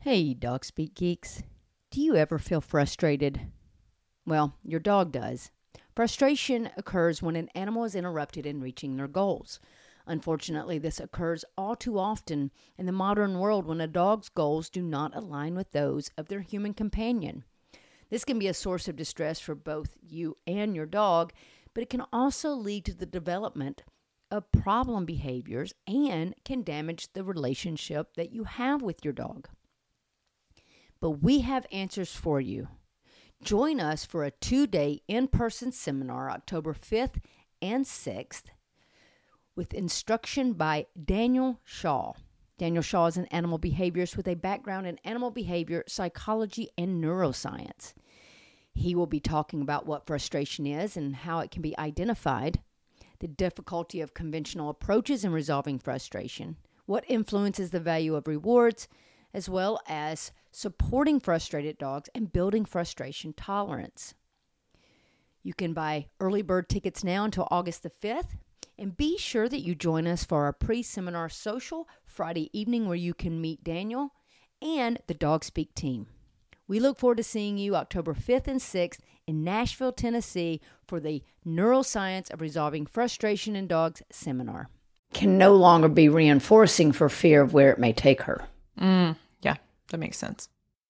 Hey, Dog Speak Geeks. Do you ever feel frustrated? Well, your dog does. Frustration occurs when an animal is interrupted in reaching their goals. Unfortunately, this occurs all too often in the modern world when a dog's goals do not align with those of their human companion. This can be a source of distress for both you and your dog, but it can also lead to the development of problem behaviors and can damage the relationship that you have with your dog. But we have answers for you. Join us for a 2-day in-person seminar October 5th and 6th with instruction by Daniel Shaw. Daniel Shaw is an animal behaviorist with a background in animal behavior, psychology, and neuroscience. He will be talking about what frustration is and how it can be identified, the difficulty of conventional approaches in resolving frustration, what influences the value of rewards, as well as supporting frustrated dogs and building frustration tolerance. You can buy early bird tickets now until August the 5th, and be sure that you join us for our pre-seminar social Friday evening where you can meet Daniel and the Dog Speak team. We look forward to seeing you October 5th and 6th in Nashville, Tennessee for the Neuroscience of Resolving Frustration in Dogs seminar. Can no longer be reinforcing for fear of where it may take her. Yeah, that makes sense.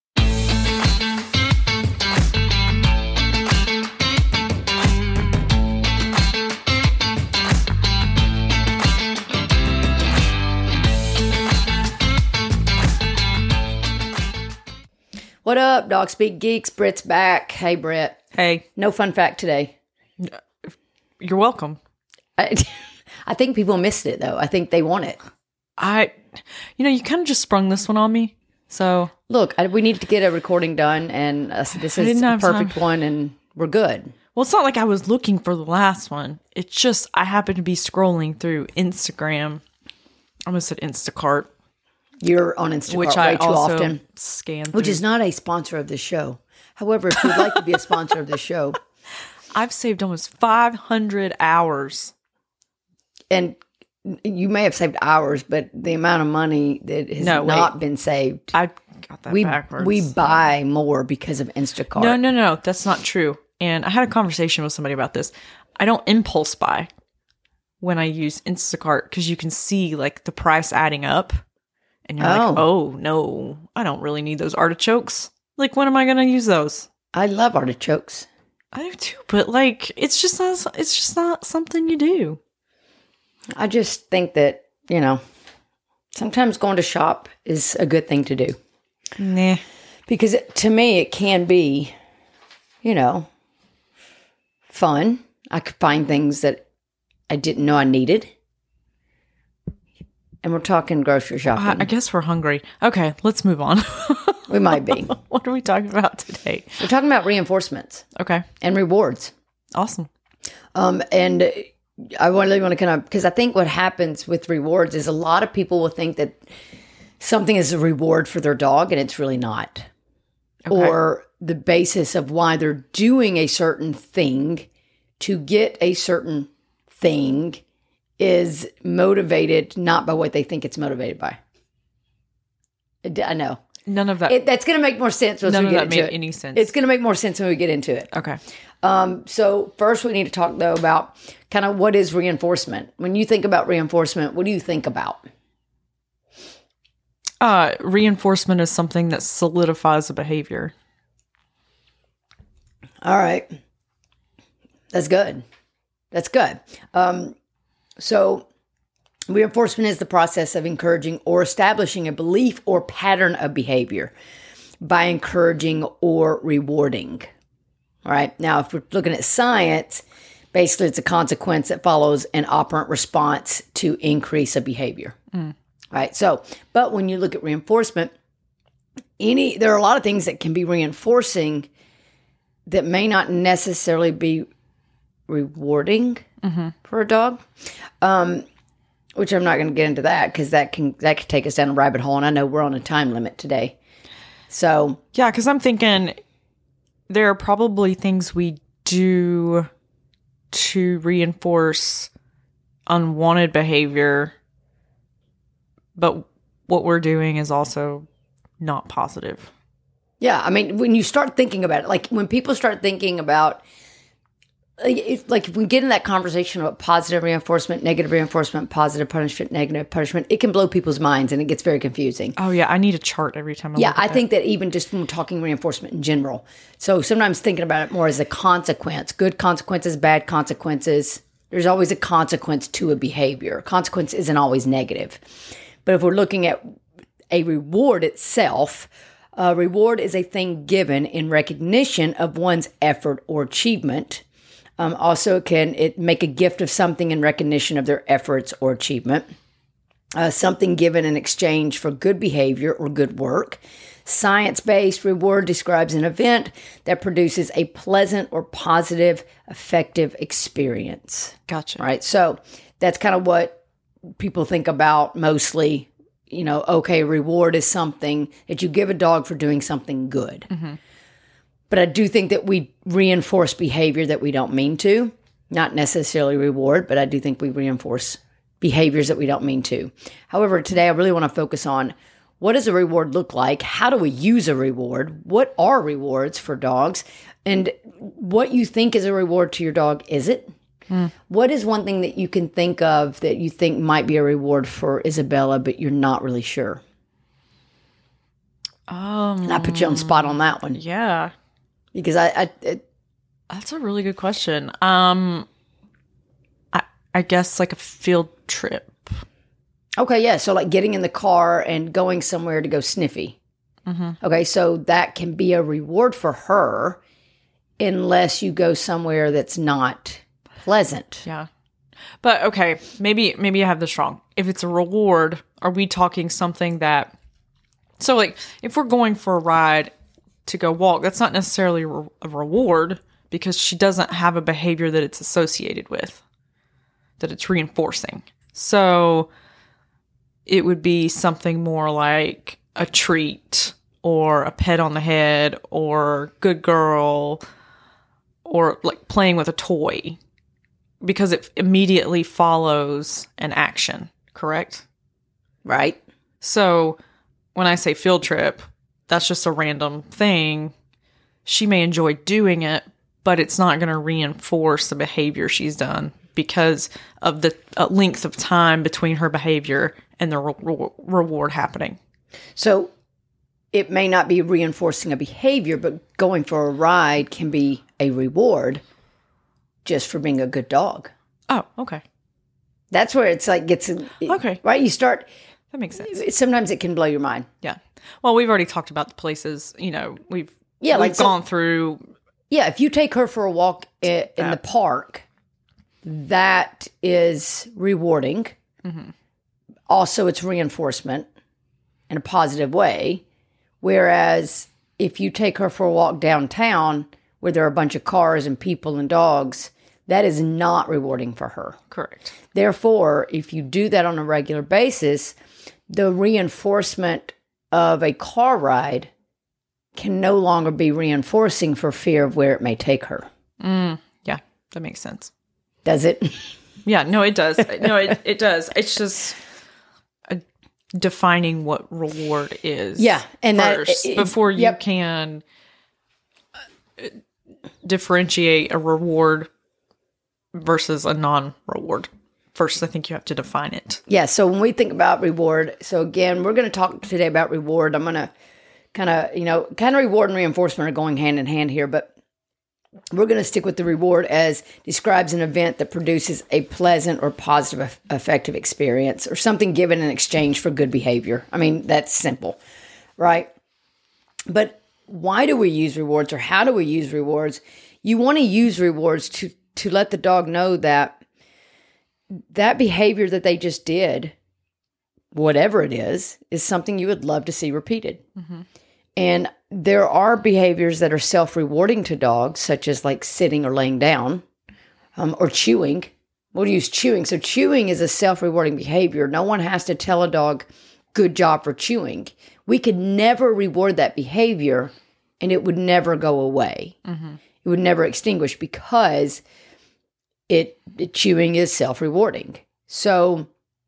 What up, Dog Speak Geeks? Britt's back. Hey, Britt. Hey, No fun fact today. you're welcome. I think people missed it, though. I think they want it. You kind of just sprung this one on me. So Look, we need to get a recording done, and this is a perfect one, and we're good. well, it's not like I was looking for the last one. It's just I happened to be scrolling through Instagram. I almost said Instacart, You're on Instagram which way I too also often, scan through. which is not a sponsor of the show. However, if you'd like to be a sponsor of the show, I've saved almost 500 hours. and you may have saved hours, but the amount of money that has not been saved, I got that backwards. we buy more because of Instacart. No, that's not true. And I had a conversation with somebody about this. I don't impulse buy when I use Instacart because you can see like the price adding up. And you're like, oh, no, I don't really need those artichokes. Like, when am I going to use those? I love artichokes. I do too, but like, it's just not something you do. I just think that, sometimes going to shop is a good thing to do. Nah. Because to me, it can be, fun. I could find things that I didn't know I needed. And we're talking grocery shopping. I guess we're hungry. Okay, let's move on. We might be. What are we talking about today? We're talking about reinforcements. Okay. And rewards. Awesome. And I really want to because I think what happens with rewards is a lot of people will think that something is a reward for their dog and it's really not. Okay. Or the basis of why they're doing a certain thing to get a certain thing is motivated not by what they think it's motivated by. I know. None of that. That's going to make more sense once we get into it. None of that made any sense. It's going to make more sense when we get into it. Okay. So first we need to talk, though, about kind of what is reinforcement. When you think about reinforcement, what do you think about? Reinforcement is something that solidifies a behavior. All right. That's good. That's good. So reinforcement is the process of encouraging or establishing a belief or pattern of behavior by encouraging or rewarding. All right. Now, if we're looking at science, basically it's a consequence that follows an operant response to increase a behavior. All right. So, but when you look at reinforcement, there are a lot of things that can be reinforcing that may not necessarily be rewarding for a dog. Which I'm not going to get into that because that could take us down a rabbit hole, and I know we're on a time limit today. So yeah, because I'm thinking there are probably things we do to reinforce unwanted behavior, but what we're doing is also not positive. Yeah, I mean, when you start thinking about it, like when people start thinking about, if we get in that conversation about positive reinforcement, negative reinforcement, positive punishment, negative punishment, it can blow people's minds and it gets very confusing. Oh, yeah. I need a chart every time I Yeah, look at I think that even just when we're talking reinforcement in general. So sometimes thinking about it more as a consequence, good consequences, bad consequences. There's always a consequence to a behavior. Consequence isn't always negative. But if we're looking at a reward itself, a reward is a thing given in recognition of one's effort or achievement. Also, it make a gift of something in recognition of their efforts or achievement. Something given in exchange for good behavior or good work. Science-based reward describes an event that produces a pleasant or positive, effective experience. Gotcha. Right? So that's kind of what people think about mostly. Okay, reward is something that you give a dog for doing something good. Mm-hmm. But I do think that we reinforce behavior that we don't mean to. Not necessarily reward, but I do think we reinforce behaviors that we don't mean to. However, today I really want to focus on what does a reward look like? How do we use a reward? What are rewards for dogs? And what you think is a reward to your dog, is it? What is one thing that you can think of that you think might be a reward for Isabella, but you're not really sure? And I put you on the spot on that one. Yeah. Because that's a really good question. I guess like a field trip. Okay, yeah. So like getting in the car and going somewhere to go sniffy. Mm-hmm. Okay, so that can be a reward for her unless you go somewhere that's not pleasant. Yeah. But okay, maybe I have this wrong. If it's a reward, are we talking something that... So like if we're going for a ride to go walk, that's not necessarily a reward because she doesn't have a behavior that it's associated with, that it's reinforcing. So it would be something more like a treat or a pet on the head or good girl or like playing with a toy because it immediately follows an action, correct? Right. So when I say field trip, that's just a random thing. She may enjoy doing it, but it's not going to reinforce the behavior she's done because of the length of time between her behavior and the reward happening. So it may not be reinforcing a behavior, but going for a ride can be a reward just for being a good dog. Oh, okay. That's where it's like okay. Right? You start... That makes sense. Sometimes it can blow your mind. Yeah. Well, we've already talked about the places, we've gone through. Yeah, if you take her for a walk in the park, that is rewarding. Mm-hmm. Also, it's reinforcement in a positive way. Whereas if you take her for a walk downtown where there are a bunch of cars and people and dogs, that is not rewarding for her. Correct. Therefore, if you do that on a regular basis, the reinforcement of a car ride can no longer be reinforcing for fear of where it may take her. Yeah, that makes sense. Does it? Yeah, no, it does. No, it does. It's just defining what reward is. Yeah, and first, before you can differentiate a reward versus a non-reward. First, I think you have to define it. Yeah, so when we think about reward, so again, we're going to talk today about reward. I'm going to kind of reward and reinforcement are going hand in hand here, but we're going to stick with the reward as describes an event that produces a pleasant or positive effective experience or something given in exchange for good behavior. I mean, that's simple, right? But why do we use rewards or how do we use rewards? You want to use rewards to let the dog know that behavior that they just did, whatever it is something you would love to see repeated. Mm-hmm. And there are behaviors that are self-rewarding to dogs, such as like sitting or laying down, or chewing. We'll use chewing. So chewing is a self-rewarding behavior. No one has to tell a dog, good job for chewing. We could never reward that behavior, and it would never go away. Mm-hmm. It would never extinguish because chewing is self-rewarding. So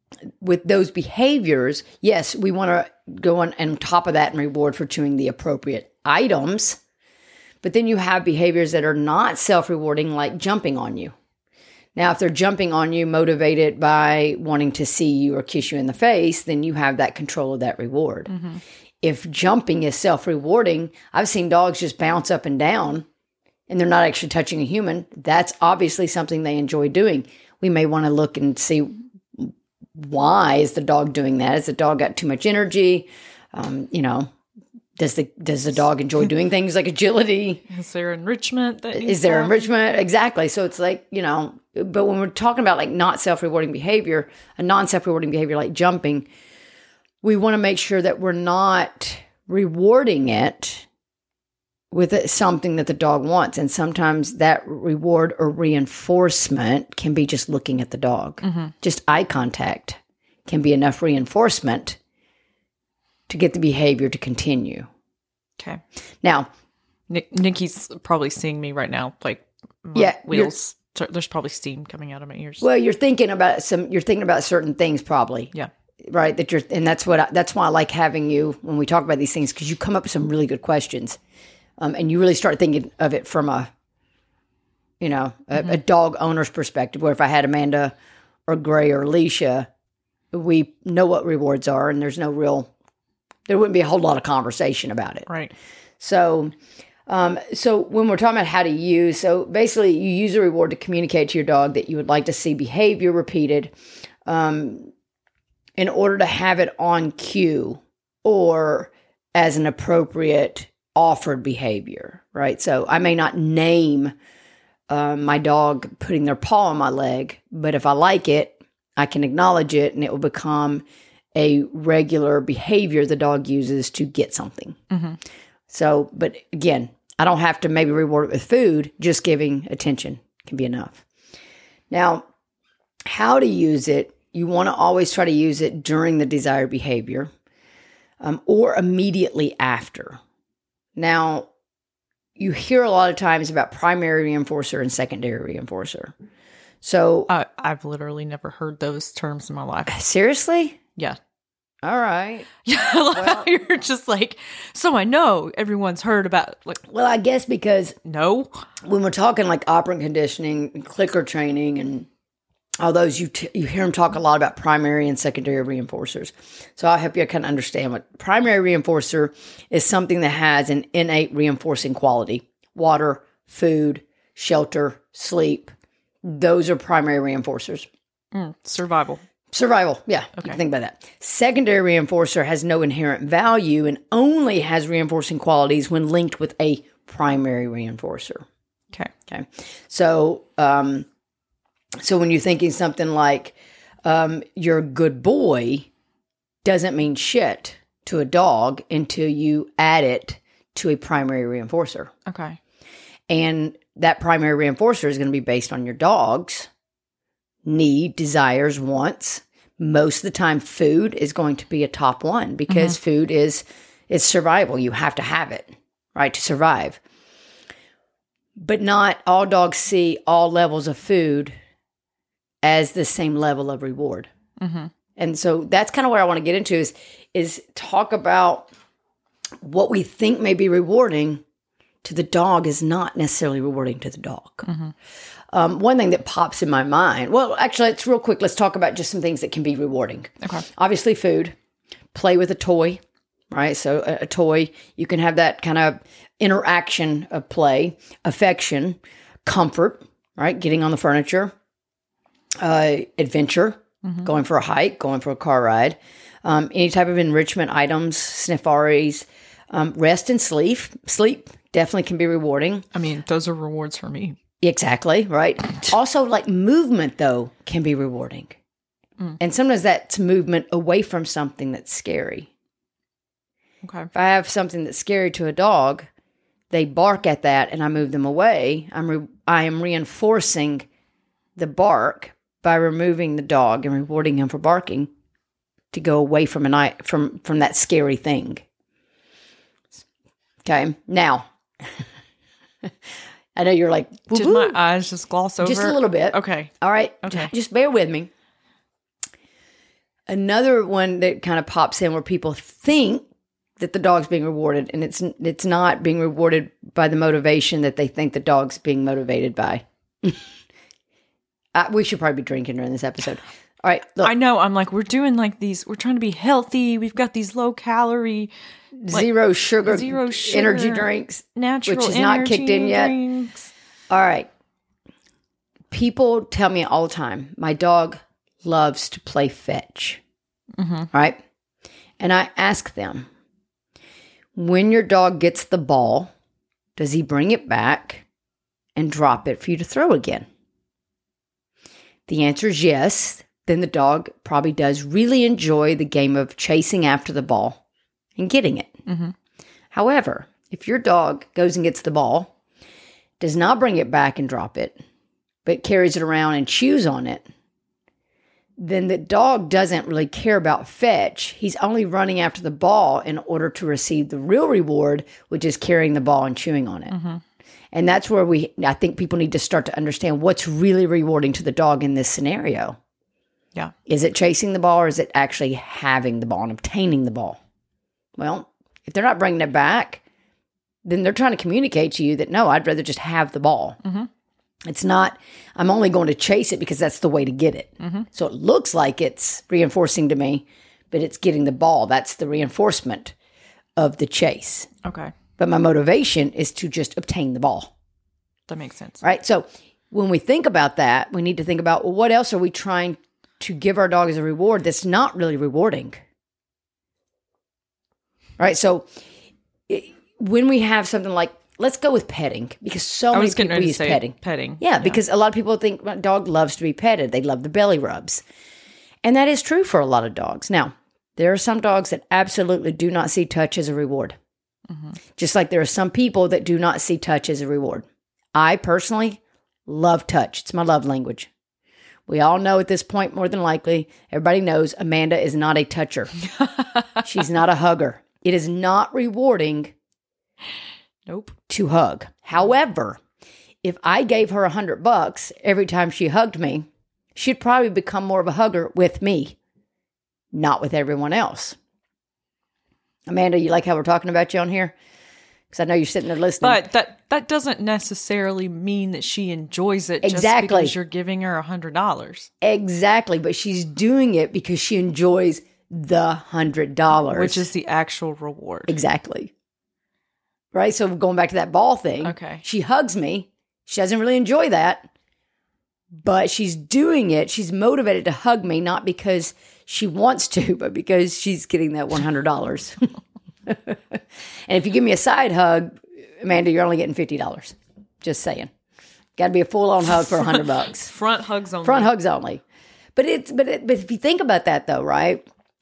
with those behaviors, yes, we want to go on top of that and reward for chewing the appropriate items. But then you have behaviors that are not self-rewarding, like jumping on you. Now, if they're jumping on you motivated by wanting to see you or kiss you in the face, then you have that control of that reward. Mm-hmm. If jumping is self-rewarding, I've seen dogs just bounce up and down and they're not actually touching a human. That's obviously something they enjoy doing. We may want to look and see, why is the dog doing that? Has the dog got too much energy? Does the dog enjoy doing things like agility? Is there enrichment? Exactly. So it's like, but when we're talking about like not self-rewarding behavior, a non-self-rewarding behavior like jumping, we want to make sure that we're not rewarding it with something that the dog wants. And sometimes that reward or reinforcement can be just looking at the dog. Mm-hmm. Just eye contact can be enough reinforcement to get the behavior to continue. Okay. Now, Nikki's probably seeing me right now, like wheels. There's probably steam coming out of my ears. Well, you're thinking about certain things, probably. Yeah. Right. That's why I like having you when we talk about these things, because you come up with some really good questions, and you really start thinking of it from a dog owner's perspective. Where if I had Amanda or Gray or Alicia, we know what rewards are, and there wouldn't be a whole lot of conversation about it. Right. So when we're talking about how to use, so basically you use a reward to communicate to your dog that you would like to see behavior repeated in order to have it on cue or as an appropriate offered behavior, right? So I may not name my dog putting their paw on my leg, but if I like it, I can acknowledge it and it will become a regular behavior the dog uses to get something. Mm-hmm. So, but again, I don't have to maybe reward it with food. Just giving attention can be enough. Now, how to use it, you want to always try to use it during the desired behavior or immediately after. Now, you hear a lot of times about primary reinforcer and secondary reinforcer. So I've literally never heard those terms in my life. Seriously? Yeah. All right. Yeah, well, you're just like, so I know everyone's heard about Well, I guess because no, when we're talking like operant conditioning and clicker training and all those, you hear them talk a lot about primary and secondary reinforcers. So I'll help you kind of understand what primary reinforcer is. Something that has an innate reinforcing quality: water, food, shelter, sleep. Those are primary reinforcers. Survival, yeah. Okay. You can think about that. Secondary reinforcer has no inherent value and only has reinforcing qualities when linked with a primary reinforcer. Okay. So when you're thinking something like you're a good boy doesn't mean shit to a dog until you add it to a primary reinforcer. Okay. And that primary reinforcer is going to be based on your dog's need, desires, wants. Most of the time, food is going to be a top one because food is survival. You have to have it, right, to survive. But not all dogs see all levels of food as the same level of reward. Mm-hmm. And so that's kind of where I want to get into is talk about what we think may be rewarding to the dog is not necessarily rewarding to the dog. Mm-hmm. One thing that pops in my mind, well, actually, it's real quick. Let's talk about just some things that can be rewarding. Okay. Obviously, food, play with a toy, right? So a toy, you can have that kind of interaction of play, affection, comfort, right? Getting on the furniture, adventure, going for a hike, going for a car ride, any type of enrichment items, snifaris, rest and sleep. Sleep definitely can be rewarding. I mean, those are rewards for me. Exactly, right? Also, like movement, though, can be rewarding. And sometimes that's movement away from something that's scary. Okay. If I have something that's scary to a dog, they bark at that and I move them away. I am reinforcing the bark by removing the dog and rewarding him for barking to go away from that scary thing. Okay, now, I know you're like, did my eyes just gloss over? Just a little bit. Okay. All right. Okay. Just bear with me. Another one that kind of pops in where people think that the dog's being rewarded, and it's not being rewarded by the motivation that they think the dog's being motivated by. We should probably be drinking during this episode. All right, look. I know. I'm like, we're doing like these. We're trying to be healthy. We've got these low calorie, zero sugar energy drinks, natural, which is not kicked in yet. Drinks. All right. People tell me all the time, my dog loves to play fetch. Right? And I ask them, when your dog gets the ball, does he bring it back and drop it for you to throw again? The answer is yes. Then the dog probably does really enjoy the game of chasing after the ball and getting it. However, if your dog goes and gets the ball, does not bring it back and drop it, but carries it around and chews on it, then the dog doesn't really care about fetch. He's only running after the ball in order to receive the real reward, which is carrying the ball and chewing on it. And that's where I think people need to start to understand what's really rewarding to the dog in this scenario. Yeah. Is it chasing the ball, or is it actually having the ball and obtaining the ball? Well, if they're not bringing it back, then they're trying to communicate to you that, no, I'd rather just have the ball. It's not, I'm only going to chase it because that's the way to get it. So it looks like it's reinforcing to me, but it's getting the ball. That's the reinforcement of the chase. Okay. But my motivation is to just obtain the ball. That makes sense. Right? So when we think about that, we need to think about, well, what else are we trying to give our dog as a reward that's not really rewarding? All right? So when we have something like, let's go with petting, because so many people use petting. Yeah, because a lot of people think my dog loves to be petted. They love the belly rubs. And that is true for a lot of dogs. Now, there are some dogs that absolutely do not see touch as a reward. Just like there are some people that do not see touch as a reward. I personally love touch. It's my love language. We all know at this point, more than likely, everybody knows Amanda is not a toucher. She's not a hugger. It is not rewarding to hug. However, if I gave her $100 every time she hugged me, she'd probably become more of a hugger with me, not with everyone else. Amanda, you like how we're talking about you on here? Because I know you're sitting there listening. But that doesn't necessarily mean that she enjoys it just because you're giving her $100. Exactly. But she's doing it because she enjoys the $100. Which is the actual reward. Exactly. Right? So going back to that ball thing. Okay. She hugs me. She doesn't really enjoy that. But she's doing it. She's motivated to hug me, not because she wants to, but because she's getting that $100. And if you give me a side hug, Amanda, you're only getting $50. Just saying. Got to be a full-on hug for $100. Front hugs only. Front hugs only. But if you think about that, though, right?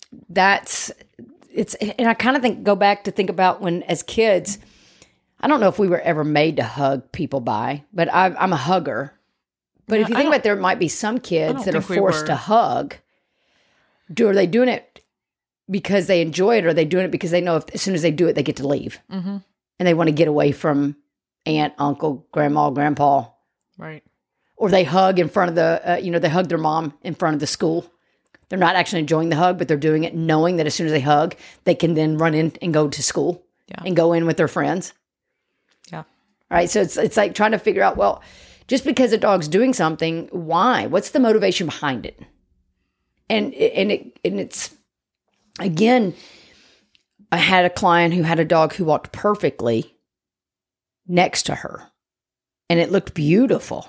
And I kind of go back to think about when, as kids, I don't know if we were ever made to hug people by, but I'm a hugger. But if you think about it, there might be some kids that are forced to hug. Are they doing it because they enjoy it, or are they doing it because they know as soon as they do it, they get to leave? And they want to get away from aunt, uncle, grandma, grandpa. Right. Or they hug in front of they hug their mom in front of the school. They're not actually enjoying the hug, but they're doing it knowing that as soon as they hug, they can then run in and go to school and go in with their friends. Yeah. Right. So it's like trying to figure out, well, just because a dog's doing something, why? What's the motivation behind it? And it's, again, I had a client who had a dog who walked perfectly next to her, and it looked beautiful.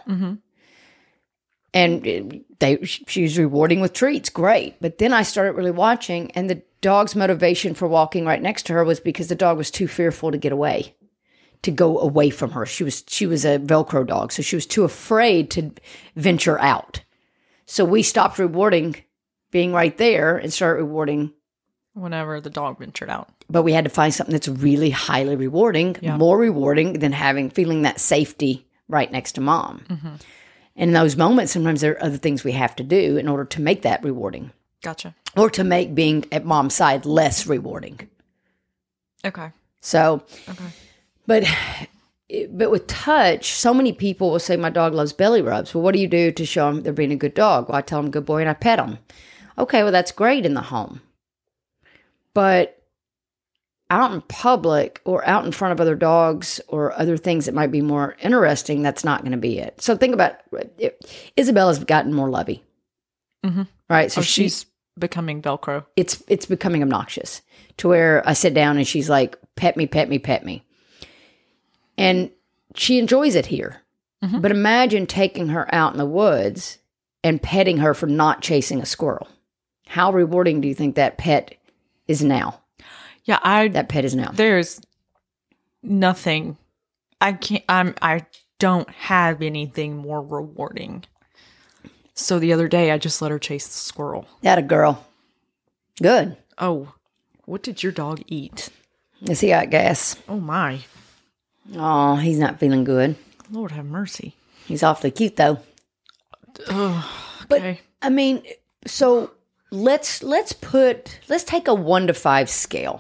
And she was rewarding with treats, great. But then I started really watching, and the dog's motivation for walking right next to her was because the dog was too fearful to get away. To go away from her. She was a Velcro dog, so she was too afraid to venture out. So we stopped rewarding being right there and started rewarding whenever the dog ventured out. But we had to find something that's really highly rewarding, more rewarding than feeling that safety right next to mom. And in those moments, sometimes there are other things we have to do in order to make that rewarding. Gotcha. Or to make being at mom's side less rewarding. Okay. So... Okay. But with touch, so many people will say, my dog loves belly rubs. Well, what do you do to show them they're being a good dog? Well, I tell them, good boy, and I pet them. Okay, well, that's great in the home. But out in public or out in front of other dogs or other things that might be more interesting, that's not going to be it. So think about it. Isabella's gotten more lovey. Mm-hmm. Right? So she's becoming Velcro. It's becoming obnoxious to where I sit down and she's like, pet me, pet me, pet me. And she enjoys it here. Mm-hmm. But imagine taking her out in the woods and petting her for not chasing a squirrel. How rewarding do you think that pet is now? Yeah, that pet is now. There's nothing. I don't have anything more rewarding. So the other day, I just let her chase the squirrel. That a girl. Good. Oh, what did your dog eat? Is he got gas? Oh my. Oh, he's not feeling good. Lord have mercy. He's awfully cute though. Oh, okay. But I mean, so let's take a 1 to 5 scale.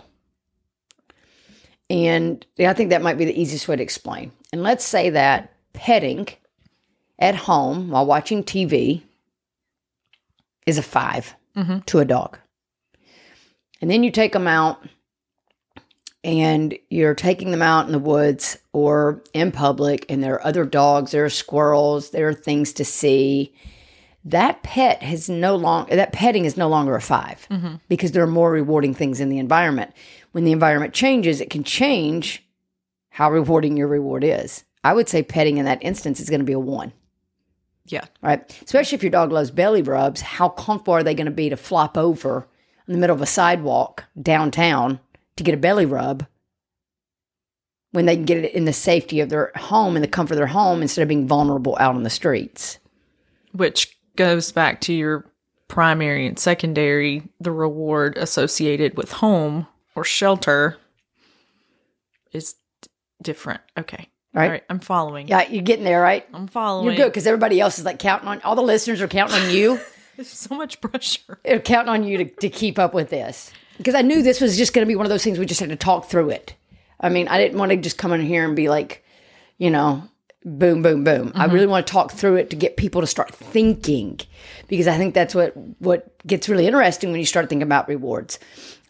And I think that might be the easiest way to explain. And let's say that petting at home while watching TV is a 5 to a dog. And then you take them out and you're taking them out in the woods or in public and there are other dogs, there are squirrels, there are things to see. That petting is no longer a 5 because there are more rewarding things in the environment. When the environment changes, it can change how rewarding your reward is. I would say petting in that instance is going to be a 1. Yeah. Right. Especially if your dog loves belly rubs, how comfortable are they going to be to flop over in the middle of a sidewalk downtown to get a belly rub when they can get it in the safety of their home, in the comfort of their home, instead of being vulnerable out on the streets? Which goes back to your primary and secondary, the reward associated with home or shelter is different. Okay. Right. All right. I'm following. Yeah, you're getting there, right? I'm following. You're good because everybody else is like counting on, all the listeners are counting on you. There's so much pressure. They're counting on you to keep up with this. Because I knew this was just going to be one of those things we just had to talk through it. I mean, I didn't want to just come in here and be like, boom, boom, boom. Mm-hmm. I really want to talk through it to get people to start thinking. Because I think that's what gets really interesting when you start thinking about rewards.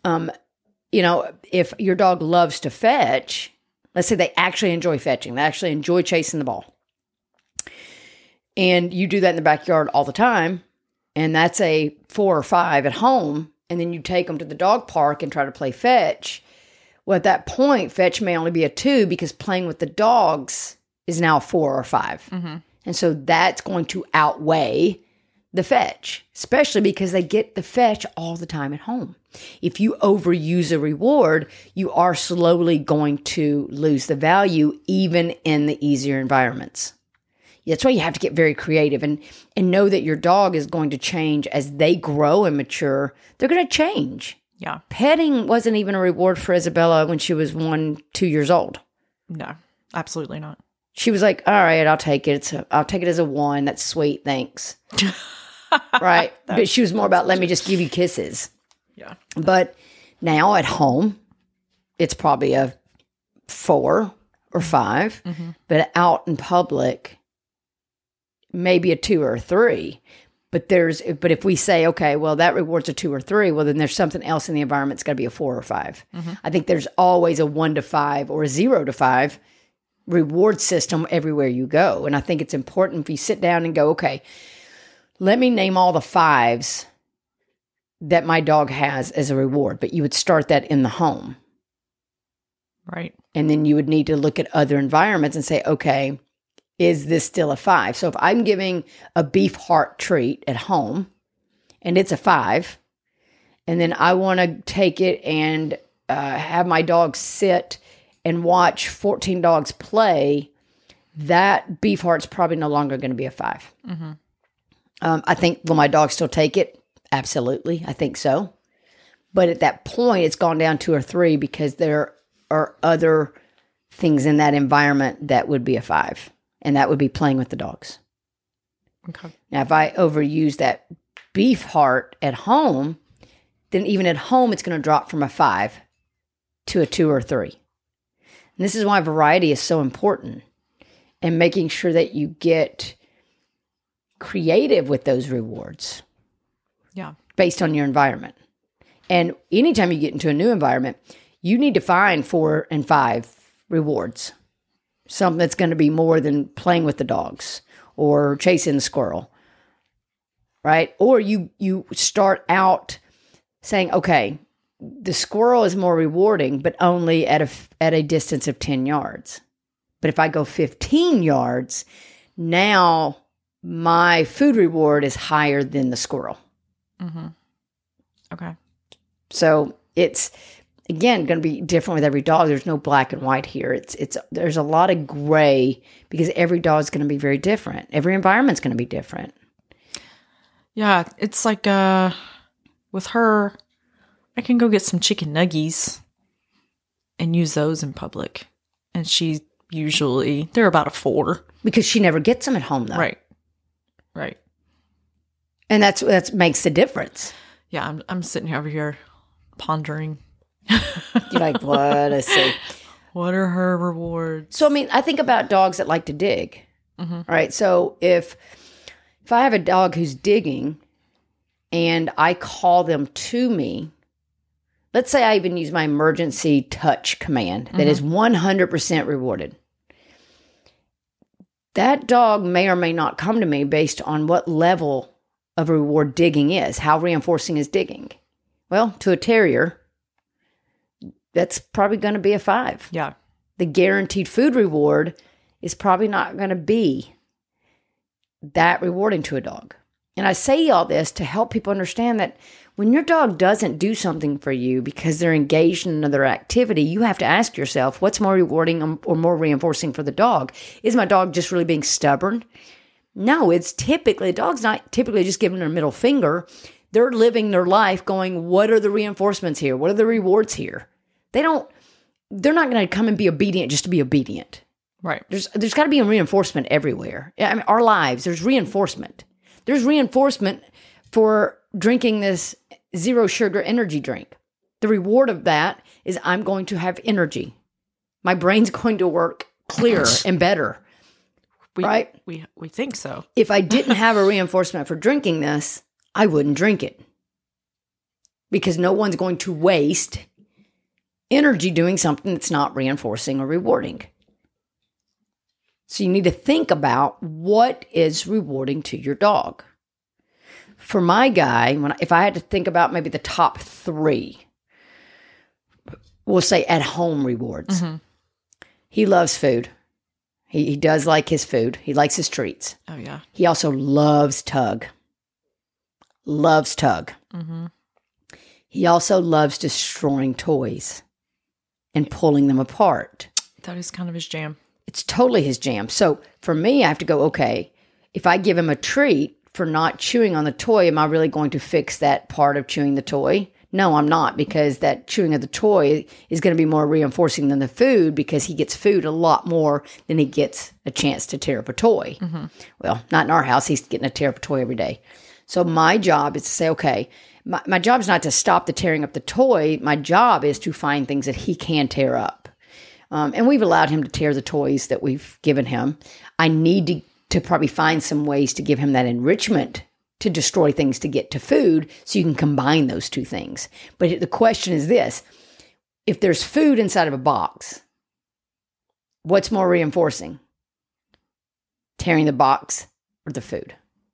If your dog loves to fetch, let's say they actually enjoy fetching. They actually enjoy chasing the ball. And you do that in the backyard all the time. And that's a 4 or 5 at home. And then you take them to the dog park and try to play fetch. Well, at that point, fetch may only be a 2 because playing with the dogs is now a 4 or 5. Mm-hmm. And so that's going to outweigh the fetch, especially because they get the fetch all the time at home. If you overuse a reward, you are slowly going to lose the value even in the easier environments. That's why you have to get very creative and know that your dog is going to change as they grow and mature. They're going to change. Yeah. Petting wasn't even a reward for Isabella when she was 1-2 years old. No, absolutely not. She was like, all right, I'll take it. I'll take it as a 1. That's sweet. Thanks. Right. But she was more about, let me just give you kisses. Yeah. But now at home, it's probably a 4 or 5. Mm-hmm. But out in public, maybe a 2 or a 3. But if we say, okay, well, that reward's a 2 or 3, well, then there's something else in the environment that's got to be a 4 or 5. Mm-hmm. I think there's always a 1 to 5 or a 0 to 5 reward system everywhere you go. And I think it's important if you sit down and go, okay, let me name all the 5s that my dog has as a reward. But you would start that in the home. Right. And then you would need to look at other environments and say, okay, is this still a 5? So if I'm giving a beef heart treat at home and it's a 5, and then I want to take it and have my dog sit and watch 14 dogs play, that beef heart's probably no longer going to be a 5. Mm-hmm. I think, will my dog still take it? Absolutely. I think so. But at that point, it's gone down to a 3 because there are other things in that environment that would be a 5. And that would be playing with the dogs. Okay. Now, if I overuse that beef heart at home, then even at home, it's going to drop from a 5 to a 2 or 3. And this is why variety is so important. And making sure that you get creative with those rewards. Yeah. based on your environment. And anytime you get into a new environment, you need to find 4 and 5 rewards. Something that's going to be more than playing with the dogs or chasing the squirrel, right? Or you start out saying, okay, the squirrel is more rewarding, but only at a distance of 10 yards. But if I go 15 yards, now my food reward is higher than the squirrel. Mm-hmm. Okay. So it's, again, going to be different with every dog. There's no black and white here. There's a lot of gray because every dog is going to be very different. Every environment's going to be different. Yeah, it's like with her, I can go get some chicken nuggies and use those in public. And she usually, they're about a 4. Because she never gets them at home, though. Right. And that's makes the difference. Yeah, I'm sitting over here pondering. You're like, what? Let's see. What are her rewards? So, I mean, I think about dogs that like to dig. Mm-hmm. Right? So, if I have a dog who's digging and I call them to me, let's say I even use my emergency touch command that is 100% rewarded. That dog may or may not come to me based on what level of reward digging is. How reinforcing is digging? Well, to a terrier, that's probably going to be a 5. Yeah. The guaranteed food reward is probably not going to be that rewarding to a dog. And I say all this to help people understand that when your dog doesn't do something for you because they're engaged in another activity, you have to ask yourself, what's more rewarding or more reinforcing for the dog? Is my dog just really being stubborn? No, it's typically, the dog's not typically just giving their middle finger. They're living their life going, what are the reinforcements here? What are the rewards here? They're not going to come and be obedient just to be obedient. Right. There's got to be a reinforcement everywhere. I mean, our lives, there's reinforcement. There's reinforcement for drinking this 0 sugar energy drink. The reward of that is I'm going to have energy. My brain's going to work clearer and better. Right? We think so. If I didn't have a reinforcement for drinking this, I wouldn't drink it. Because no one's going to waste energy doing something that's not reinforcing or rewarding. So you need to think about what is rewarding to your dog. For my guy, if I had to think about maybe the top 3, we'll say at home rewards. Mm-hmm. He loves food. He does like his food. He likes his treats. Oh, yeah. He also loves tug. Loves tug. Mm-hmm. He also loves destroying toys and pulling them apart. That is kind of his jam. It's totally his jam. So for me, I have to go, okay, if I give him a treat for not chewing on the toy, am I really going to fix that part of chewing the toy? No, I'm not, because that chewing of the toy is going to be more reinforcing than the food, because he gets food a lot more than he gets a chance to tear up a toy. Mm-hmm. Well, not in our house. He's getting a tear up a toy every day. So my job is to say, okay, my job is not to stop the tearing up the toy. My job is to find things that he can tear up. And we've allowed him to tear the toys that we've given him. I need to probably find some ways to give him that enrichment to destroy things to get to food, so you can combine those two things. But the question is this: if there's food inside of a box, what's more reinforcing? Tearing the box or the food?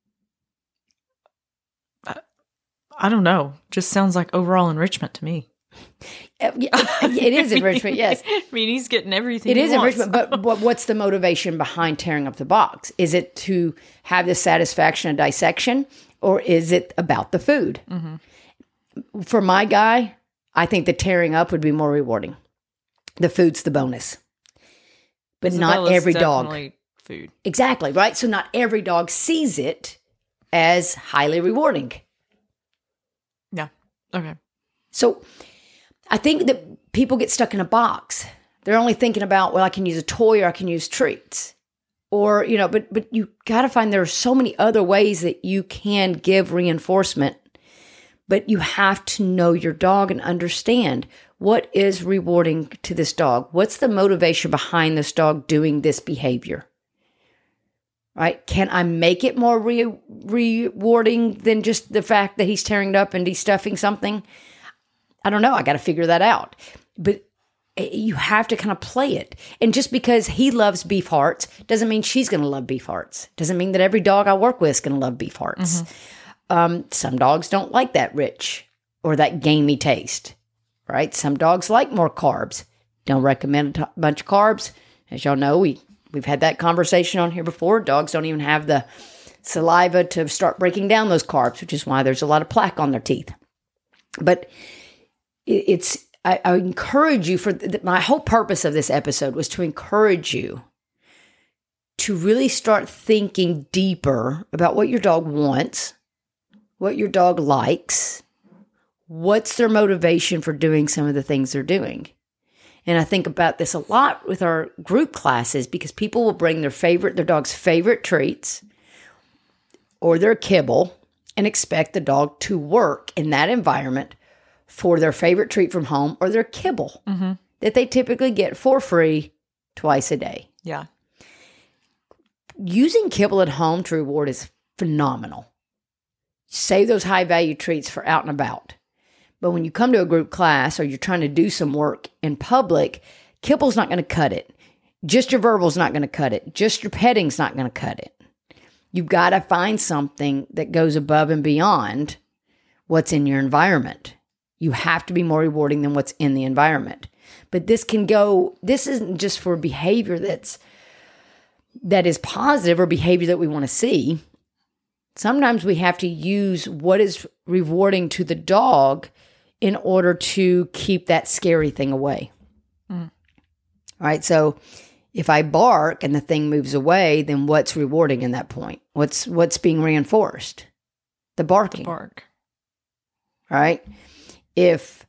I don't know. Just sounds like overall enrichment to me. It is enrichment, yes. I mean, he's getting everything It he is wants. enrichment, but what's the motivation behind tearing up the box? Is it to have the satisfaction of dissection, or is it about the food? Mm-hmm. For my guy, I think the tearing up would be more rewarding. The food's the bonus. But not every dog. Food. Exactly, right? So not every dog sees it as highly rewarding. Yeah. Okay. So I think that people get stuck in a box. They're only thinking about, well, I can use a toy or I can use treats. Or, but you got to find there are so many other ways that you can give reinforcement. But you have to know your dog and understand what is rewarding to this dog. What's the motivation behind this dog doing this behavior? right? Can I make it more rewarding than just the fact that he's tearing it up and destuffing something? I don't know. I got to figure that out. But you have to kind of play it. And just because he loves beef hearts doesn't mean she's going to love beef hearts. Doesn't mean that every dog I work with is going to love beef hearts. Some dogs don't like that rich or that gamey taste, right? Some dogs like more carbs. Don't recommend a bunch of carbs. As y'all know, we've had that conversation on here before. Dogs don't even have the saliva to start breaking down those carbs, which is why there's a lot of plaque on their teeth. But I encourage you my whole purpose of this episode was to encourage you to really start thinking deeper about what your dog wants, what your dog likes, what's their motivation for doing some of the things they're doing. And I think about this a lot with our group classes because people will bring their dog's favorite treats or their kibble and expect the dog to work in that environment for their favorite treat from home or their kibble that they typically get for free twice a day. Yeah. Using kibble at home to reward is phenomenal. Save those high value treats for out and about. But when you come to a group class or you're trying to do some work in public, kibble's not going to cut it. Just your verbal's not going to cut it. Just your petting's not going to cut it. You've got to find something that goes above and beyond what's in your environment. You have to be more rewarding than what's in the environment. But this isn't just for behavior that is positive or behavior that we want to see. Sometimes we have to use what is rewarding to the dog in order to keep that scary thing away. All right. So if I bark and the thing moves away, then what's rewarding in that point? What's being reinforced? The barking. The bark. All right. If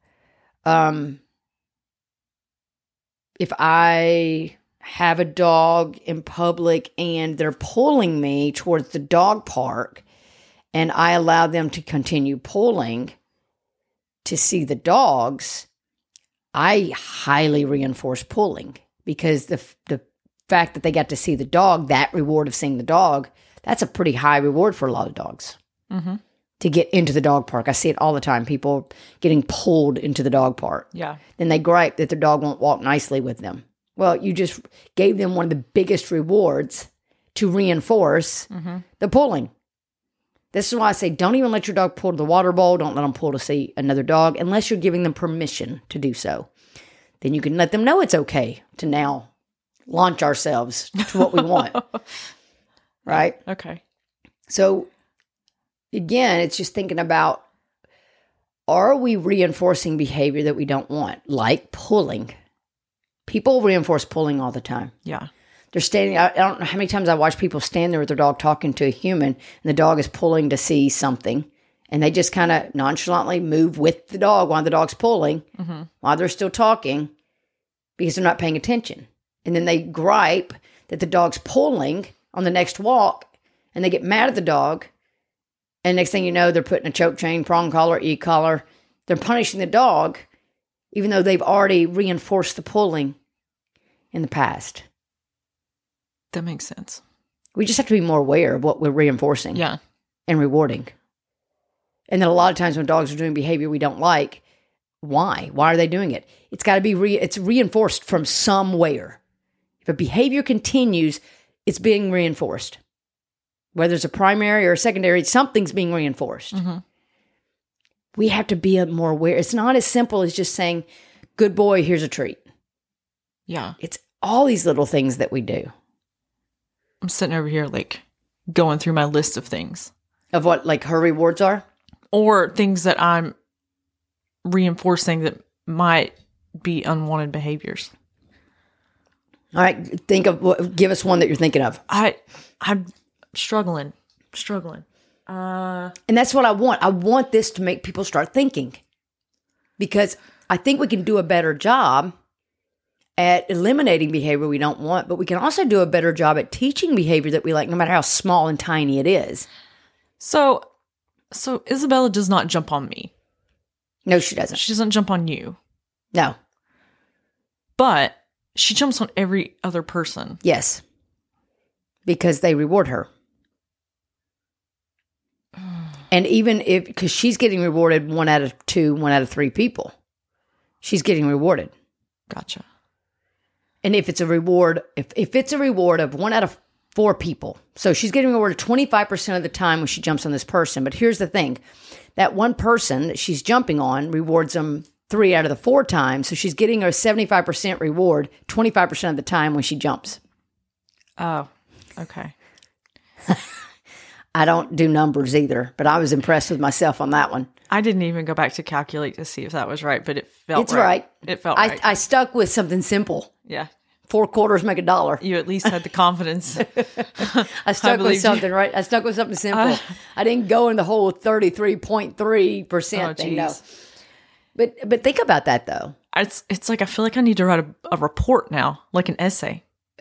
I have a dog in public and they're pulling me towards the dog park and I allow them to continue pulling to see the dogs, I highly reinforce pulling because the fact that they got to see the dog, that reward of seeing the dog, that's a pretty high reward for a lot of dogs. To get into the dog park. I see it all the time. People getting pulled into the dog park. Yeah. Then they gripe that their dog won't walk nicely with them. Well, you just gave them one of the biggest rewards to reinforce the pulling. This is why I say don't even let your dog pull to the water bowl. Don't let them pull to see another dog unless you're giving them permission to do so. Then you can let them know it's okay to now launch ourselves to what we want. Right? Okay. So again, it's just thinking about, are we reinforcing behavior that we don't want? Like pulling. People reinforce pulling all the time. Yeah. They're standing, I don't know how many times I watch people stand there with their dog talking to a human and the dog is pulling to see something and they just kind of nonchalantly move with the dog while the dog's pulling while they're still talking because they're not paying attention. And then they gripe that the dog's pulling on the next walk and they get mad at the dog. And next thing you know, they're putting a choke chain, prong collar, e-collar. They're punishing the dog, even though they've already reinforced the pulling in the past. That makes sense. We just have to be more aware of what we're reinforcing and rewarding. And then a lot of times when dogs are doing behavior we don't like, why? Why are they doing it? It's got to be it's reinforced from somewhere. If a behavior continues, it's being reinforced. Whether it's a primary or a secondary, something's being reinforced. We have to be more aware. It's not as simple as just saying, good boy, here's a treat. Yeah. It's all these little things that we do. I'm sitting over here like going through my list of things. Of what like her rewards are? Or things that I'm reinforcing that might be unwanted behaviors. All right. Give us one that you're thinking of. I'm struggling. And that's what I want. I want this to make people start thinking. Because I think we can do a better job at eliminating behavior we don't want, but we can also do a better job at teaching behavior that we like, no matter how small and tiny it is. So Isabella does not jump on me. No, she doesn't. She doesn't jump on you. No. But she jumps on every other person. Yes. because they reward her. And even if, because she's getting rewarded 1 out of 2, 1 out of 3 people, she's getting rewarded. Gotcha. And if it's a reward, if it's a reward of 1 out of 4 people, so she's getting rewarded 25% of the time when she jumps on this person. But here's the thing, that one person that she's jumping on rewards them 3 out of the 4 times. So she's getting a 75% reward 25% of the time when she jumps. Oh, okay. I don't do numbers either, but I was impressed with myself on that one. I didn't even go back to calculate to see if that was right, but it felt it's right. It felt right. I stuck with something simple. Yeah. 4 quarters make $1. You at least had the confidence. I stuck with something, right? I stuck with something simple. I didn't go in the whole 33.3% thing, no. But think about that, though. It's like I feel like I need to write a report now, like an essay.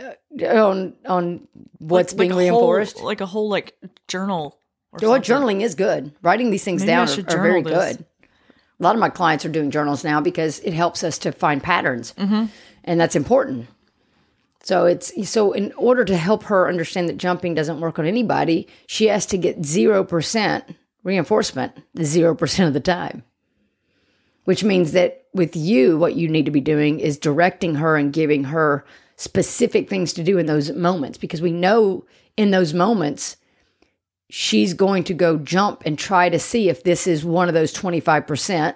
On what's being reinforced? Like a whole journal. Well, journaling is good. Writing these things down are very good. A lot of my clients are doing journals now because it helps us to find patterns. Mm-hmm. And that's important. So in order to help her understand that jumping doesn't work on anybody, she has to get 0% reinforcement 0% of the time. Which means that with you, what you need to be doing is directing her and giving her specific things to do in those moments, because we know in those moments she's going to go jump and try to see if this is one of those 25%,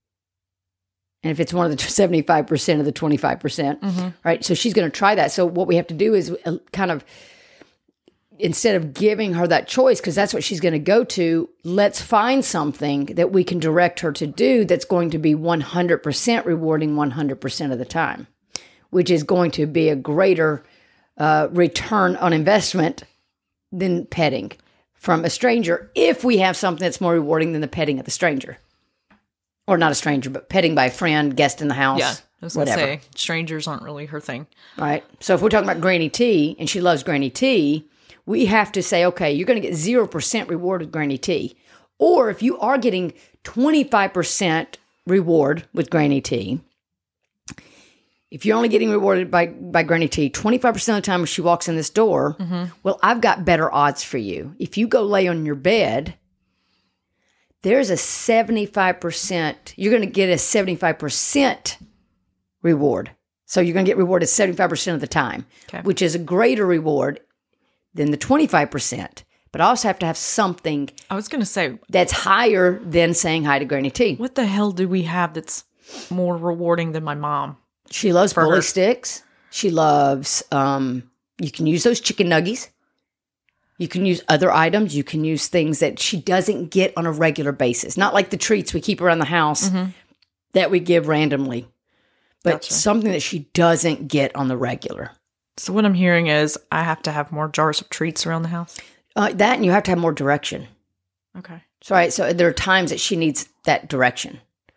and if it's one of the 75% of the 25%, right? So she's going to try that. So what we have to do is kind of, instead of giving her that choice, because that's what she's going to go to, let's find something that we can direct her to do that's going to be 100% rewarding 100% of the time, which is going to be a greater return on investment than petting from a stranger, if we have something that's more rewarding than the petting of the stranger. Or not a stranger, but petting by a friend, guest in the house, yeah, I was whatever. Gonna say, strangers aren't really her thing. Right? So if we're talking about Granny T, and she loves Granny T, we have to say, okay, you're going to get 0% reward with Granny T. Or if you are getting 25% reward with Granny T, if you're only getting rewarded by Granny T 25% of the time when she walks in this door, well, I've got better odds for you. If you go lay on your bed, there's a 75%, you're going to get a 75% reward. So you're going to get rewarded 75% of the time, which is a greater reward than the 25%. But I also have to have something, I was going to say, that's higher than saying hi to Granny T. What the hell do we have that's more rewarding than my mom? She loves bully sticks. She loves, you can use those chicken nuggies. You can use other items. You can use things that she doesn't get on a regular basis. Not like the treats we keep around the house that we give randomly, but something that she doesn't get on the regular. So what I'm hearing is I have to have more jars of treats around the house? That, and you have to have more direction. Okay. So, right, so there are times that she needs that direction.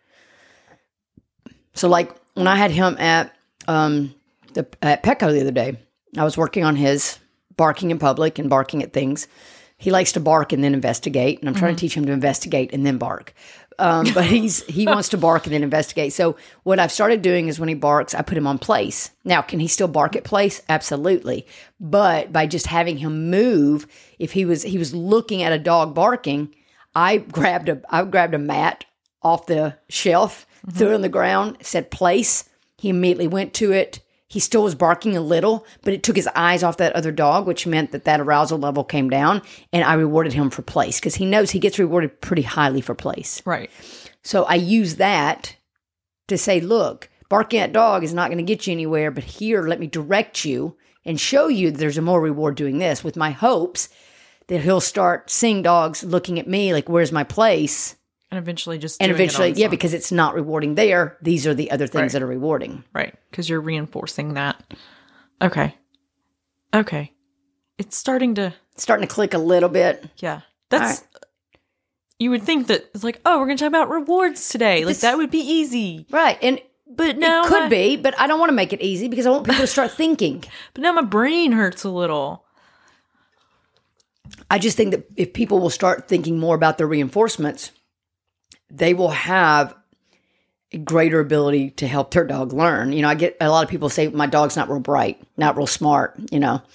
So like when I had him at Petco the other day, I was working on his barking in public and barking at things. He likes to bark and then investigate, and I'm trying to teach him to investigate and then bark. But he wants to bark and then investigate. So what I've started doing is when he barks, I put him on place. Now, can he still bark at place? Absolutely. But by just having him move, if he was looking at a dog barking, I grabbed a mat off the shelf, threw it on the ground, said place. He immediately went to it. He still was barking a little, but it took his eyes off that other dog, which meant that arousal level came down, and I rewarded him for place because he knows he gets rewarded pretty highly for place. Right. So I use that to say, look, barking at dog is not going to get you anywhere, but here, let me direct you and show you that there's a more reward doing this, with my hopes that he'll start seeing dogs looking at me like, where's my place? And eventually just yeah, because it's not rewarding there. These are the other things that are rewarding. Right, because you're reinforcing that. Okay. It's starting to click a little bit. Yeah. That's... Right. You would think that it's like, oh, we're going to talk about rewards today. Like, that would be easy. Right, but now it could be, but I don't want to make it easy because I want people to start thinking. But now my brain hurts a little. I just think that if people will start thinking more about their reinforcements, they will have a greater ability to help their dog learn. You know, I get a lot of people say, my dog's not real bright, not real smart, you know.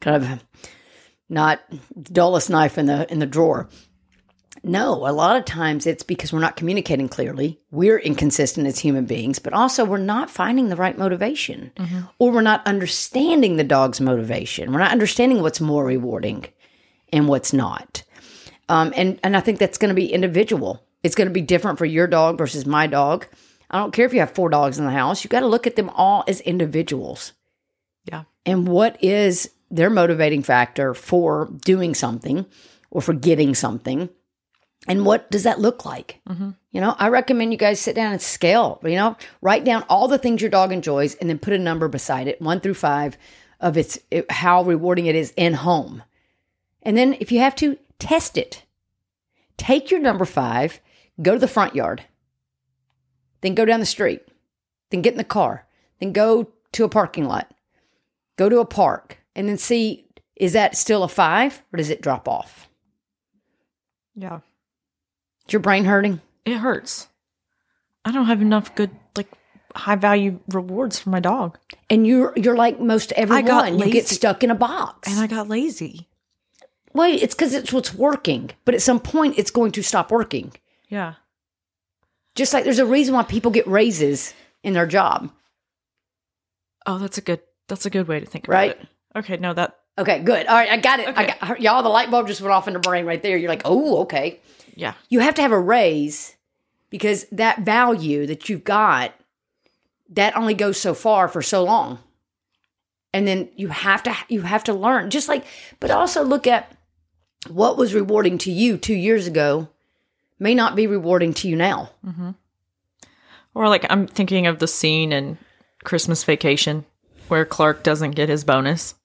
kind of not dullest knife in the drawer. No, a lot of times it's because we're not communicating clearly. We're inconsistent as human beings, but also we're not finding the right motivation, or we're not understanding the dog's motivation. We're not understanding what's more rewarding and what's not. And I think that's going to be individual. It's going to be different for your dog versus my dog. I don't care if you have 4 dogs in the house. You got to look at them all as individuals. Yeah. And what is their motivating factor for doing something or for getting something? And what does that look like? I recommend you guys sit down and scale, write down all the things your dog enjoys and then put a number beside it, 1 through 5 of how rewarding it is in home. And then if you have to, test it. Take your number 5, go to the front yard, then go down the street, then get in the car, then go to a parking lot, go to a park, and then see, is that still a 5 or does it drop off? Yeah. Is your brain hurting? It hurts. I don't have enough good, high value rewards for my dog. And you're like most everyone. You get stuck in a box. And I got lazy. Well, it's because it's what's working. But at some point, it's going to stop working. Yeah. Just like there's a reason why people get raises in their job. Oh, that's a good way to think about it. Okay, no, that. Okay, good. All right, I got it. Okay. Y'all, the light bulb just went off in the brain right there. You're like, oh, okay. Yeah. You have to have a raise because that value that you've got, that only goes so far for so long. And then you have to learn. But also look at what was rewarding to you 2 years ago may not be rewarding to you now. Mm-hmm. Or I'm thinking of the scene in Christmas Vacation where Clark doesn't get his bonus.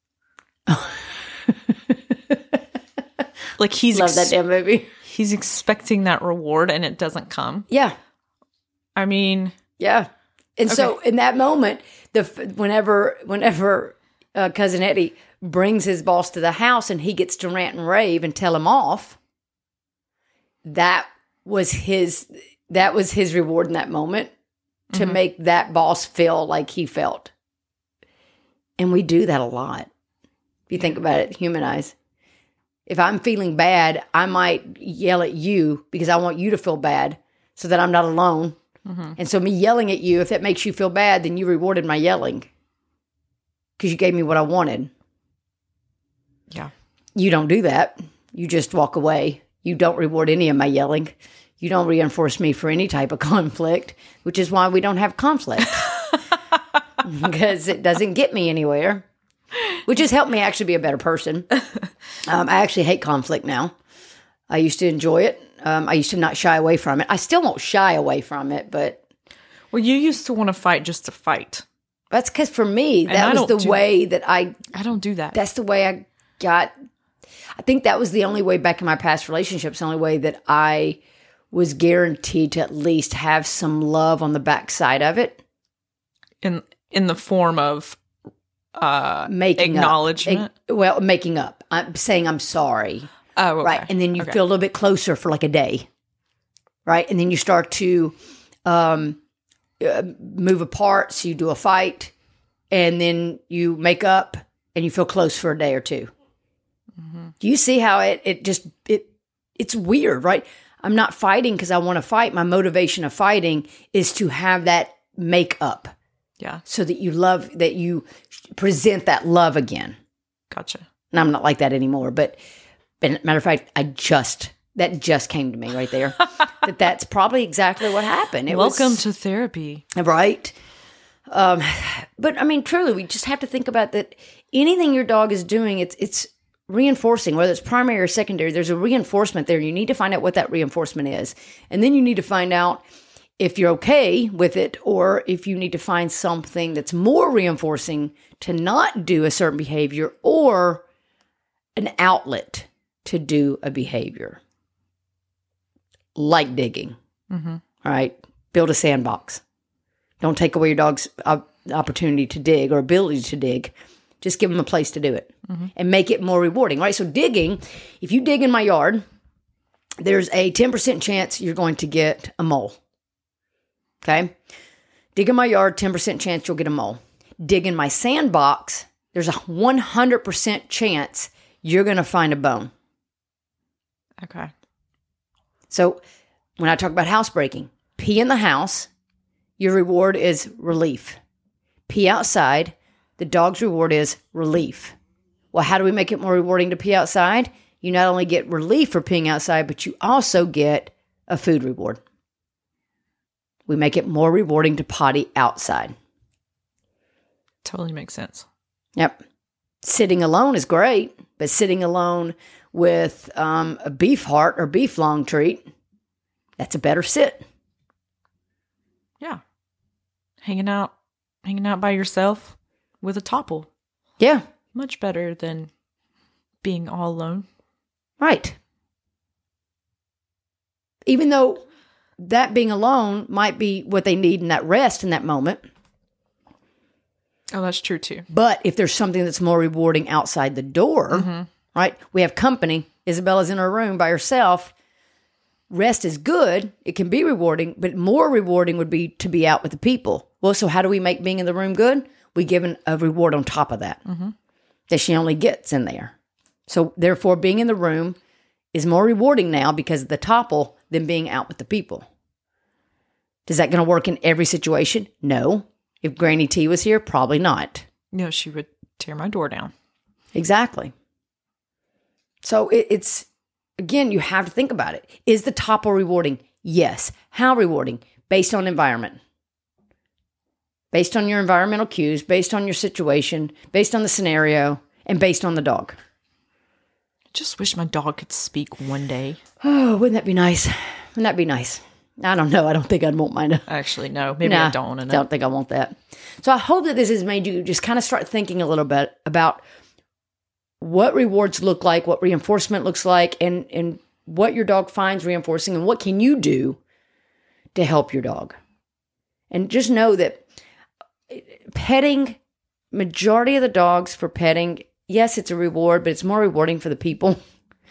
He's love that damn movie. He's expecting that reward and it doesn't come. Yeah. I mean. Yeah. And so in that moment, whenever Cousin Eddie brings his boss to the house and he gets to rant and rave and tell him off, that was his reward in that moment to make that boss feel like he felt. And we do that a lot. If you think about it, human eyes. If I'm feeling bad, I might yell at you because I want you to feel bad so that I'm not alone. Mm-hmm. And so me yelling at you, if that makes you feel bad, then you rewarded my yelling because you gave me what I wanted. Yeah. You don't do that. You just walk away. You don't reward any of my yelling. You don't reinforce me for any type of conflict, which is why we don't have conflict. Because it doesn't get me anywhere. Which has helped me actually be a better person. I actually hate conflict now. I used to enjoy it. I used to not shy away from it. I still won't shy away from it, but... Well, you used to want to fight just to fight. That's because for me, that was the way that I don't do that. That's the way I got... I think that was the only way back in my past relationships, the only way that I was guaranteed to at least have some love on the backside of it. In the form of... making acknowledgement. Making up. I'm saying I'm sorry. Oh, okay. Right. And then you feel a little bit closer for a day. Right. And then you start to move apart. So you do a fight and then you make up and you feel close for a day or two. Mm-hmm. Do you see how it's weird, right? I'm not fighting because I want to fight. My motivation of fighting is to have that make up. Yeah. So that you present that love again. Gotcha. And I'm not like that anymore. But matter of fact, that just came to me right there. That's probably exactly what happened. Welcome to therapy. Right. But I mean, truly, we just have to think about that. Anything your dog is doing, it's reinforcing, whether it's primary or secondary. There's a reinforcement there. You need to find out what that reinforcement is. And then you need to find out if you're okay with it, or if you need to find something that's more reinforcing to not do a certain behavior, or an outlet to do a behavior. Like digging. Mm-hmm. All right. Build a sandbox. Don't take away your dog's opportunity to dig or ability to dig. Just give them a place to do it and make it more rewarding. Right. So digging, if you dig in my yard, there's a 10% chance you're going to get a mole. Okay. Dig in my yard, 10% chance you'll get a mole. Dig in my sandbox, there's a 100% chance you're going to find a bone. Okay. So when I talk about housebreaking, pee in the house, your reward is relief. Pee outside, the dog's reward is relief. Well, how do we make it more rewarding to pee outside? You not only get relief for peeing outside, but you also get a food reward. We make it more rewarding to potty outside. Totally makes sense. Yep. Sitting alone is great, but sitting alone with a beef heart or beef long treat, that's a better sit. Yeah. Hanging out by yourself with a topple. Yeah. Much better than being all alone. Right. Even though that being alone might be what they need in that rest in that moment. Oh, that's true too. But if there's something that's more rewarding outside the door, right? We have company. Isabella's in her room by herself. Rest is good. It can be rewarding, but more rewarding would be to be out with the people. Well, so how do we make being in the room good? We give a reward on top of that that she only gets in there. So therefore, being in the room is more rewarding now because of the topple than being out with the people. Is that going to work in every situation? No. If Granny T was here, probably not. No, she would tear my door down. Exactly. So it's, again, you have to think about it. Is the topple rewarding? Yes. How rewarding? Based on environment. Based on your environmental cues, based on your situation, based on the scenario, and based on the dog. I just wish my dog could speak one day. Oh, wouldn't that be nice? Wouldn't that be nice? I don't know. I don't think I'd want mine. Actually, no. Maybe I don't want to know. I don't think I want that. So I hope that this has made you just kind of start thinking a little bit about what rewards look like, what reinforcement looks like, and what your dog finds reinforcing, and what can you do to help your dog. And just know that petting, majority of the dogs for petting, yes, it's a reward, but it's more rewarding for the people.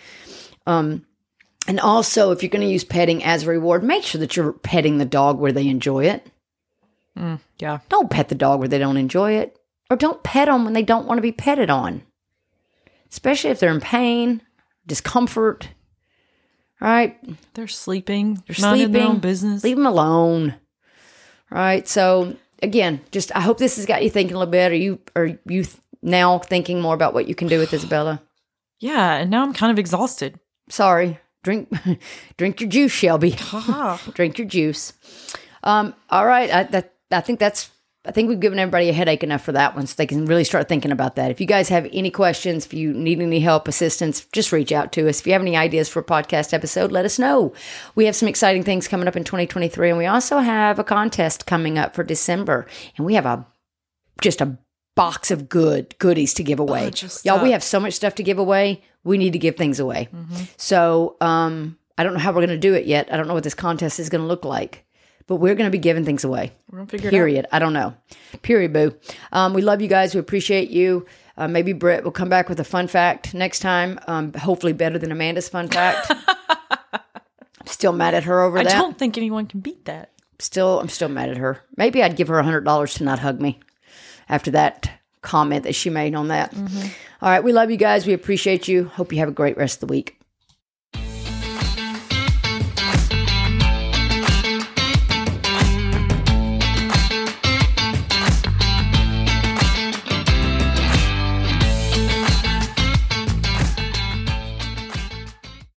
And also, if you're going to use petting as a reward, make sure that you're petting the dog where they enjoy it. Yeah. Don't pet the dog where they don't enjoy it. Or don't pet them when they don't want to be petted on. Especially if they're in pain, discomfort, right? They're sleeping. They're not sleeping. in their own business. Leave them alone. Right? So, again, just I hope this has got you thinking a little bit. Are you now thinking more about what you can do with Isabella? Yeah, and now I'm kind of exhausted. Sorry. Drink your juice, Shelby. Drink your juice. All right. I think we've given everybody a headache enough for that one, so they can really start thinking about that. If you guys have any questions, if you need any help, assistance, just reach out to us. If you have any ideas for a podcast episode, let us know. We have some exciting things coming up in 2023, and we also have a contest coming up for December, and we have just a box of goodies to give away. Y'all, we have so much stuff to give away. We need to give things away. So I don't know how we're going to do it yet. I don't know what this contest is going to look like. But we're going to be giving things away. We're going to figure Period. it out. I don't know. Period, boo. We love you guys. We appreciate you. Maybe Britt will come back with a fun fact next time. Hopefully better than Amanda's fun fact. I'm still mad at her over that. I don't think anyone can beat that. I'm still mad at her. Maybe I'd give her $100 to not hug me after that comment that she made on that. All right. We love you guys. We appreciate you. Hope you have a great rest of the week.